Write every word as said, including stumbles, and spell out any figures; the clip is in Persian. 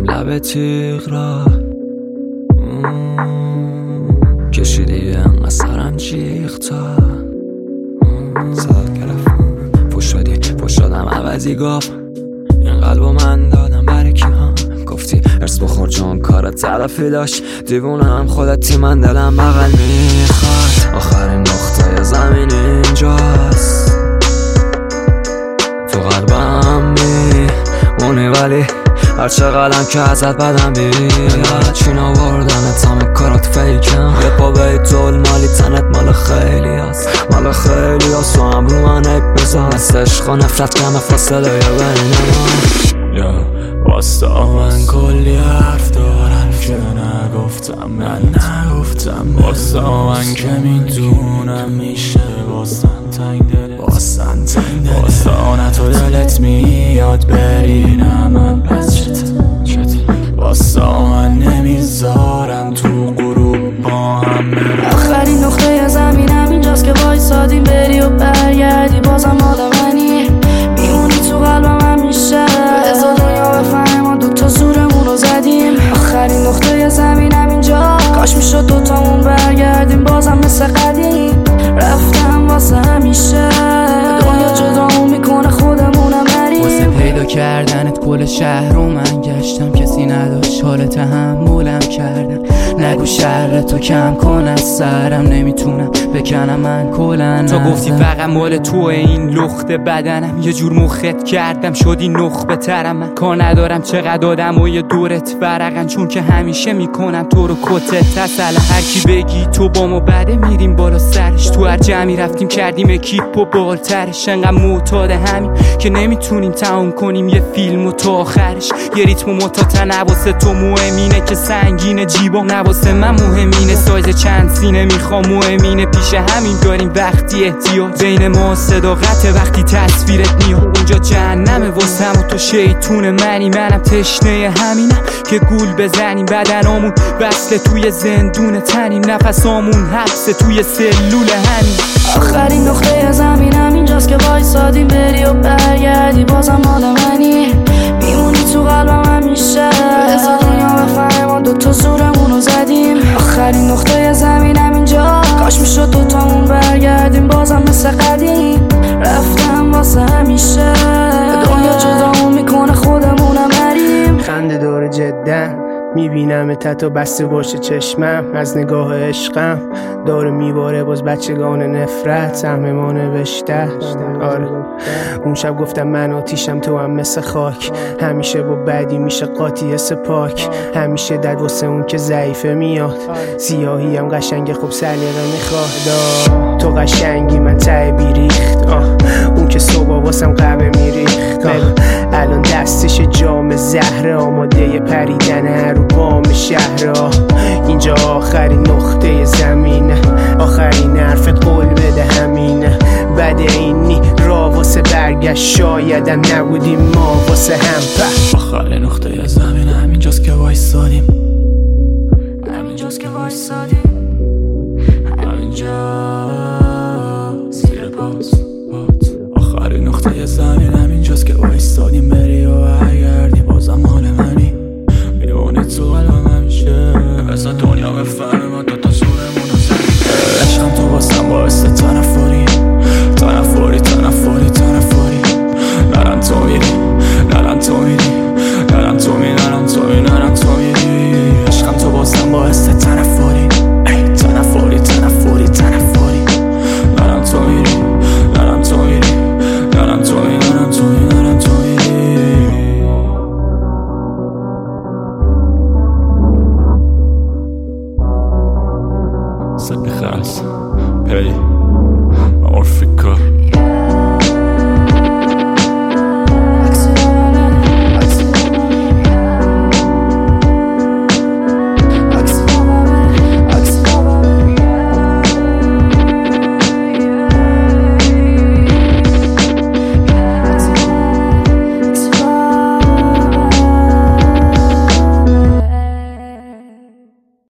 کردیم لب تیغ را، کشیدی انقدر سرم جیغ تا سال گرفت پوش شدی پوش شدم عوضی گفت این قلبو من دادم برای کی ها، گفتی ارس بخور چون کارت تلافی داشت، دیوونه هم خودتی من دلم بغل میخواد. آخرین نقطه زمین اینجاست، تو قلبم میمونی ولی هر چقدرم که ازت بدم بیاد چین آوردنت همه کارات فیکم، یه پا بیت طول مالی تنت مال خیلی هست مال خیلی هست، تو هم رو من عیب بزن است عشق و نفرت کم فاصله یه بین ما. واستا من کلی حرف دارم که نگفتم من نگفتم، واستا من که میدونم میشه واسن تنگ دلت واسن تنگ دلت، واستا نه تو دلت میاد بری نه من پس چت واستا من نمیذارم تو غروب با هم برم. آخرین نقطه زمینم اینجاست که وایسادیم بری و برگردی بازم مال منی، میمونی تو قلبم همیشه، بذار دنیا بفهمه ما دوتا زورمون رو زدیم. آخرین نقطه زمینم اینجا، کاش میشد دوتامون برگردیم بازم مثل قدیم، رفتم واسه همیشه دنیا جدامون میکنه خودمونم بریم. واسه پیدا کردنت کل شهر رو من گشتم، کسی نداشت حال تحملم کردن، نگو شهر تو کم کن از سرم، نمیتونم بکنم من کلن. تو گفتی فقط مال تو این لخت بدنم، یه جور مخت کردم شدی نخبه ترم، من کار ندارم چقدر آدم و یه دورت ورقن، چون که همیشه میکنم تو رو کتت تسل، هر کی بگی تو با ما بده میریم بالا سرش، تو هر جمعی رفتیم کردیم اکیپ و بالترش، انقدر معتاد همین که نمیتونیم تموم کنیم یه فیلم و تو آخرش، یه ریتم و متاتن واسه تو مهمینه که سنگینه جیبا، نواسه من مهمینه سایز چند سینه میخوام مهمینه، پیش همین داریم وقتی احتیاج بین ما صداقت، وقتی تصویرت میاد اونجا جهنمه واسه هم و تو شیطون منی، منم تشنه همینم که گول بزنیم بدنامون وصله توی زندون تنیم، نفسامون حبسه توی سلول همین. آخرین نقطه زمینم اینجاست که وایسادیم بری و برگردی بازم مال منی، میمونی تو قلبم همیشه، بذار دنیا بفهمه ما دوتا زورمون رو زدیم. آخرین نقطه زمینم اینجا، کاش میشد دوتامون برگردیم بازم مثل قدیم، رفتم واسه همیشه دنیا جدامون میکنه خودمونم بریم. خنده داره جدن میبینم تتا بسته باشه چشمم، از نگاه عشقم داره میباره باز بچگان نفرت سهم ما نوشته. آره اون شب گفتم من آتیشم تو هم مثل خاک، همیشه با بدی میشه قاطی سپاک، همیشه دد واسه اون که ضعیفه میاد، سیاهی هم قشنگه خب سلیقه میخواد، تو قشنگی من ته بیریخت، آه اون که صبح واسم قهوه میریخت، الان دستش جام زهره آماده پریدن رو بام شهرها، اینجا آخرین نقطه زمینه، آخرین حرفت قول بده همینه، بده اینی را واسه برگشت شایدم نبودیم ما واسه هم په. آخرین نقطه زمین همینجاست که وایسادیم، همینجاست که وایسادیم، همینجا زیر باز آخرین نقطه زمین همینجاست که وایسادیم بری و برگردی بازم مال منی، میمونی تو قلبم همیشه، بذار دنیا بفهمه ما دوتا زورمون رو زدیم. عشقم تو واسم باعث تنفری تنفری تنفری تنفری، نرم تو میری نرم تو میری نرم تو میری نرم تو میری نرم تو میری، عشقم تو واسم باعث تنفری تنفری تنفری تنفری، نرم تو میری نرم تو میری نرم تو میری نرم تو میری نرم تو میری. سبی خاص پی